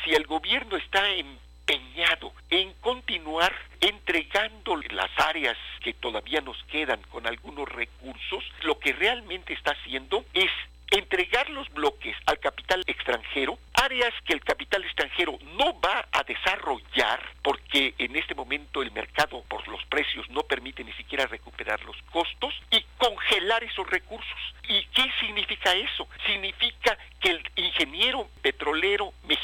si el gobierno está empeñado en continuar entregando las áreas que todavía nos quedan con algunos recursos, lo que realmente está haciendo es entregar los bloques al capital extranjero, áreas que el capital extranjero no va a desarrollar porque en este momento el mercado por los precios no permite ni siquiera recuperar los costos, y congelar esos recursos. ¿Y qué significa eso? Significa que el ingeniero petrolero mexicano